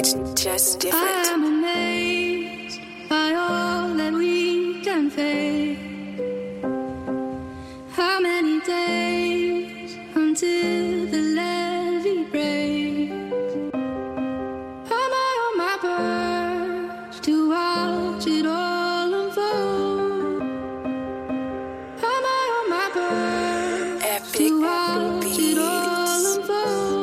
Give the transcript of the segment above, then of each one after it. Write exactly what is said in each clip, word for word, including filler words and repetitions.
It's just different. I am amazed by all that we can face. How many days until the levee breaks? Am I on my perch to watch it all unfold? Am I on my perch Epic to watch it all unfold?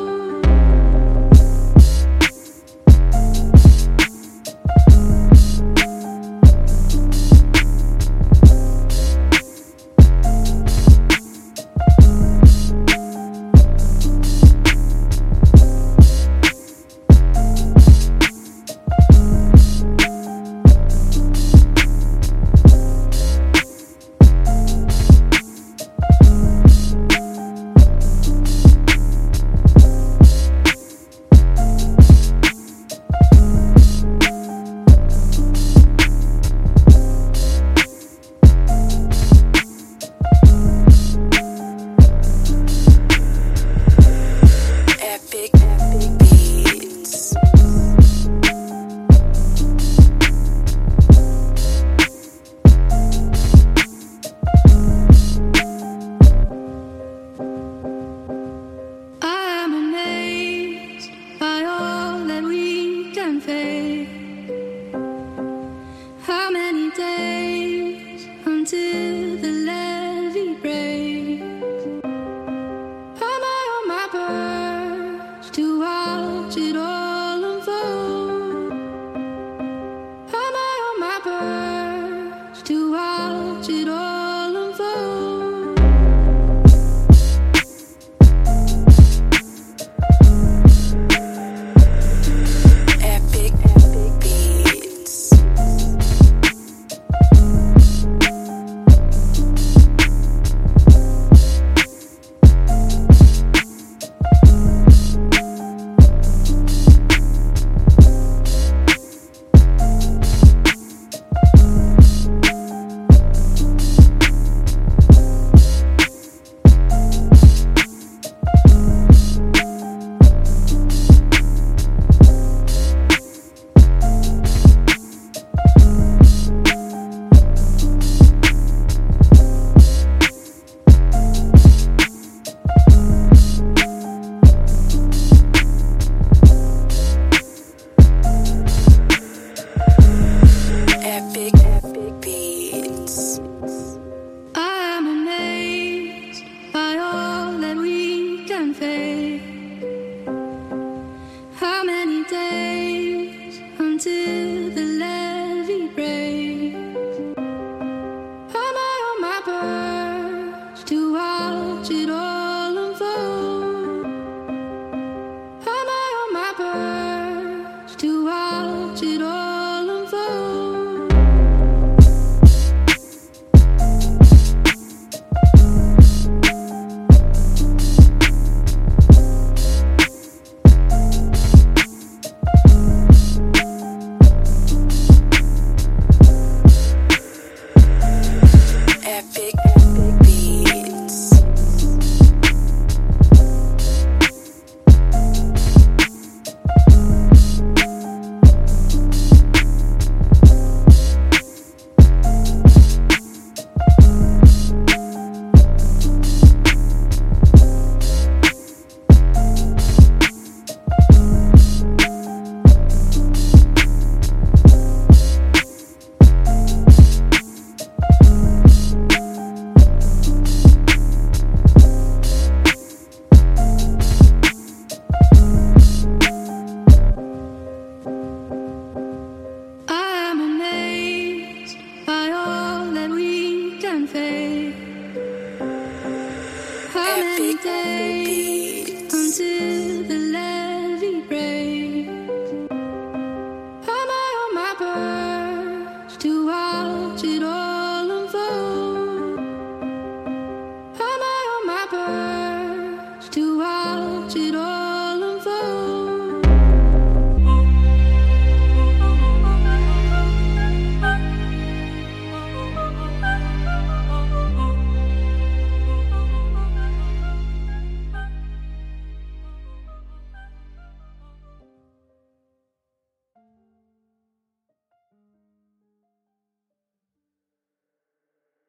Epic beats. I am amazed by all that we can face.